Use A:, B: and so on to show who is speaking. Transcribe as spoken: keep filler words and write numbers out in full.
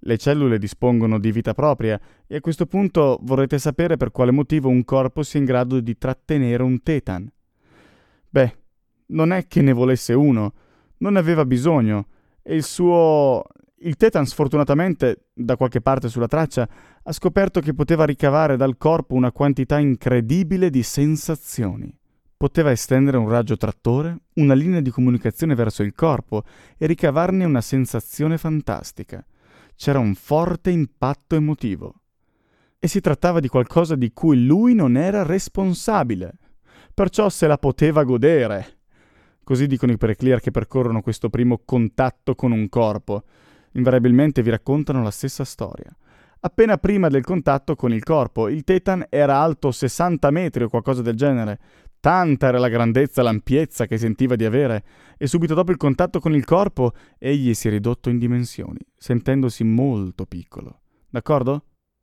A: Le cellule dispongono di vita propria e a questo punto vorrete sapere per quale motivo un corpo sia in grado di trattenere un Tetan. Beh, non è che ne volesse uno, non ne aveva bisogno e il suo... Il Tetan sfortunatamente, da qualche parte sulla traccia, ha scoperto che poteva ricavare dal corpo una quantità incredibile di sensazioni. Poteva estendere un raggio trattore, una linea di comunicazione verso il corpo e ricavarne una sensazione fantastica. C'era un forte impatto emotivo. E si trattava di qualcosa di cui lui non era responsabile. Perciò se la poteva godere. Così dicono i preclear che percorrono questo primo contatto con un corpo. Invariabilmente vi raccontano la stessa storia. Appena prima del contatto con il corpo, il Tetan era alto sessanta metri o qualcosa del genere. Tanta era la grandezza e l'ampiezza che sentiva di avere, e subito dopo il contatto con il corpo, egli si è ridotto in dimensioni, sentendosi molto piccolo. D'accordo?